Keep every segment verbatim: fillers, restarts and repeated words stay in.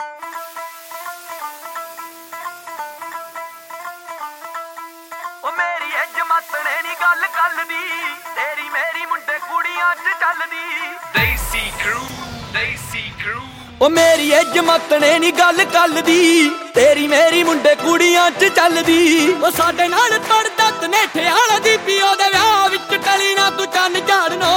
ਉਹ ਮੇਰੀ ਇੱਜ ਮਸਣੇ ਨੀ ਗੱਲ ਕੱਲ ਦੀ, ਤੇਰੀ ਮੇਰੀ ਮੁੰਡੇ ਕੁੜੀਆਂ ਚ ਚੱਲਦੀ। ਦੇਸੀ ਕਰੂ ਦੇਸੀ ਕਰੂ ਉਹ ਮੇਰੀ ਇੱਜ ਮਸਣੇ ਨੀ ਗੱਲ ਕੱਲ ਦੀ, ਤੇਰੀ ਮੇਰੀ ਮੁੰਡੇ ਕੁੜੀਆਂ ਚ ਚੱਲਦੀ। ਉਹ ਸਾਡੇ ਨਾਲ ਤੜਦਾ ਤਨੇਠੇ ਵਾਲਾ ਦੀ ਪਿਓ ਦੇ ਵਿਆਹ ਵਿੱਚ ਟਲੀ ਨਾ ਤੂੰ ਚੰਨ ਝਾੜਨੋ।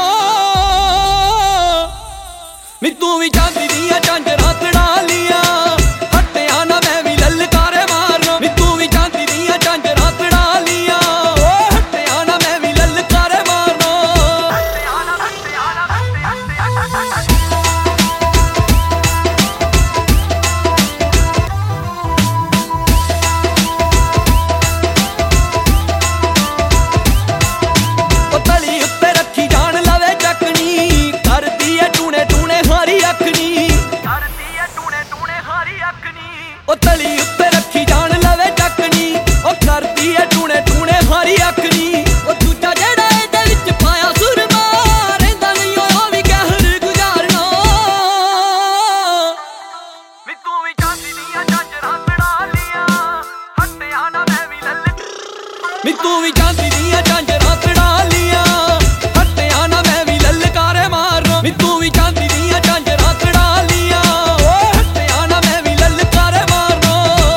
ਨੀ ਤੂੰ ਵੀ ਜਾਂਦੀ ਦੀਆਂ ਝਾਂਜਰਾਂ ਤੜਾ ਲੀਆਂ, ਹੱਟਿਆ ਨਾ ਮੈਂ ਵੀ ਲਲਕਾਰੇ ਮਾਰਨੋ। ਨੀ ਤੂੰ ਵੀ ਜਾਂਦੀ ਦੀਆਂ ਝਾਂਜਰਾਂ ਤੜਾ ਲੀਆਂ, ਓ ਹੱਟਿਆ ਨਾ ਮੈਂ ਵੀ ਲਲਕਾਰੇ ਮਾਰਨੋ। ਹੱਟਿਆ ਨਾ ਹੱਟਿਆ ਨਾ ਹੱਟਿਆ ਉਹ ਤਲੀ ਉੱਤੇ ਰੱਖੀ ਜਾਣ ਲਵੇ ਚੱਕਣੀ, ਕਰਦੀ ਐ ਟੂਣੇ ਟੂਣੇ ਹਾਰੀ ਅੱਖਣੀ, ਕਰਦੀ ਐ ਟੂਣੇ ਟੂਣੇ ਹਾਰੀ ਅੱਖਣੀ। ਉਹ ਤਲੀ ਉੱਤੇ ਰੱਖੀ ਜਾਣ ਲਵੇ ਚੱਕਣੀ, ਉਹ ਕਰਦੀ ਐ ਟੂਣੇ ਟੂਣੇ ਹਾਰੀ ਅੱਖਣੀ। ਉਹ ਦੂਜਾ ਜਿਹੜਾ ਇਹਦੇ ਵਿੱਚ ਪਾਇਆ ਸੁਰਮਾ, ਰਹਿੰਦਾ ਨਹੀਂ ਉਹ ਵੀ ਕਹਿਰ ਗੁਜ਼ਾਰਨਾ। ਨੀ ਤੂੰ ਵੀ ਜਾਂਦੀ ਦੀਆਂ ਝਾਂਜਰਾਂ ਤੜਾ ਲੀਆਂ, ਹੱਟਿਆ ਨਾ ਮੈਂ ਵੀ ਲੱਲ। ਨੀ ਤੂੰ ਵੀ ਜਾਂਦੀ ਦੀਆਂ ਝਾਂਜਰਾਂ ਤੜਾ ਲੀਆਂ, ਹੱਟਿਆ ਨਾ ਮੈਂ ਵੀ ਲਲਕਾਰੇ ਮਾਰਨੋ। ਨੀ ਤੂੰ ਵੀ ਜਾਂਦੀ ਦੀਆਂ ਝਾਂਜਰਾਂ ਤੜਾ ਲੀਆਂ, ਓ ਹੱਟਿਆ ਨਾ ਮੈਂ ਵੀ ਲਲਕਾਰੇ ਮਾਰਨੋ।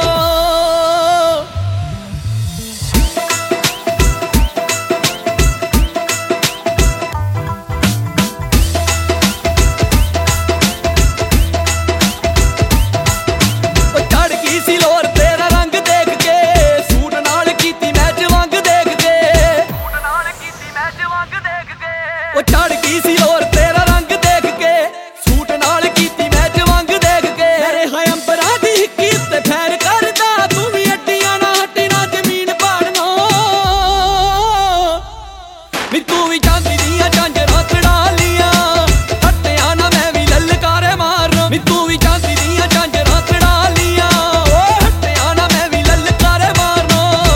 ਉਹ ਚੜ ਗਈ ਸੀ ਲੋਰ ਤੇਰਾ ਰੰਗ ਦੇਖ ਕੇ, ਸੂਟ ਨਾਲ ਕੀਤੀ ਮੈਚ ਵਾਂਗ ਦੇਖ ਕੇ, ਸੂਟ ਨਾਲ ਕੀਤੀ ਮੈਚ ਵਾਂਗ ਦੇਖ ਕੇ। ਉਹ ਚੜ ਗਈ ਸੀ ਲੋਰ ਤੇਰਾ ਰੰਗ ਦੇਖ ਕੇ, ਸੂਟ ਨਾਲ ਕੀਤੀ ਮੈਚ ਵਾਂਗ ਦੇਖ ਕੇ। ਮੇਰੇ ਹੈ ਅੰਬਰਾਂ ਦੀ ਹਿੱਕੀ ਉੱਤੇ ਫੈਰ ਕਰਦਾ, ਤੂੰ ਵੀ ਅੱਡੀਆਂ ਨਾ ਹੱਟੀ ਨਾ ਜ਼ਮੀਨ ਪਾੜਨੋ। ਨੀ ਤੂੰ ਵੀ ਜਾਂਦੀ ਦੀਆਂ ਝਾਂਜਰਾਂ ਤੜਾ ਲੀਆਂ, ਹੱਟਿਆ ਨਾ ਮੈਂ ਵੀ ਲਲਕਾਰੇ ਮਾਰਨੋ। ਨੀ ਤੂੰ ਵੀ ਜਾਂਦੀ ਦੀਆਂ ਝਾਂਜਰਾਂ ਤੜਾ ਲੀਆਂ, ਓ ਹੱਟਿਆ ਨਾ ਮੈਂ ਵੀ ਲਲਕਾਰੇ ਮਾਰਨੋ।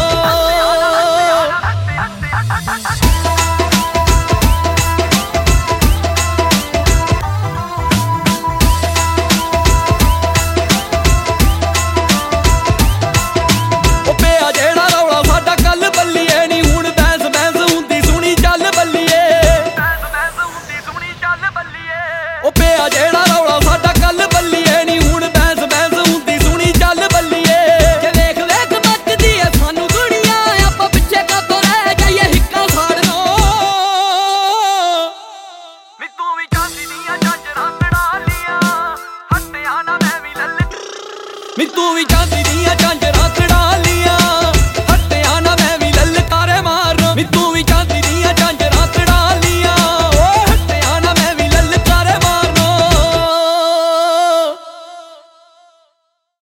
ਉਹ ਪਿਆ ਜਿਹੜਾ ਰੌਲਾ ਸਾਡਾ ਕੱਲ ਬੱਲੀਏ, ਨੀ ਹੁਣ ਬੈਂਸ ਬੈਂਸ ਹੁੰਦੀ ਸੁਣੀ ਚੱਲ ਬੱਲੀਏ, ਬੈਂਸ ਬੈਂਸ ਹੁੰਦੀ ਸੁਣੀ ਚੱਲ ਬੱਲੀਏ। ਉਹ ਪਿਆ ਜਿਹੜਾ ਰੌਲਾ ਸਾਡਾ ਕੱਲ ਬੱਲੀਏ, ਨੀ ਹੁਣ ਬੈਂਸ ਬੈਂਸ ਹੁੰਦੀ ਸੁਣੀ ਚੱਲ ਬੱਲੀਏ। ਜੇ ਵੇਖ ਵੇਖ ਮੱਚਦੀ ਐ ਸਾਨੂੰ ਦੁਨੀਆ, ਆਪਾਂ ਪਿੱਛੇ ਕਾਤੋਂ ਰਹਿ ਜਾਈਏ ਹਿੱਕਾਂ ਸਾੜਨੋ। ਨੀ ਤੂੰ ਵੀ ਜਾਂਦੀ ਦੀਆਂ ਝਾਂਜਰਾਂ ਤੜਾ ਲੀਆਂ, ਹੱਟਿਆ ਨਾ ਮੈਂ ਵੀ ਲੱਲ। ਨੀ ਤੂੰ ਵੀ ਜਾਂਦੀ ਦੀਆਂ ਝਾਂਜਰਾਂ ਤੜਾ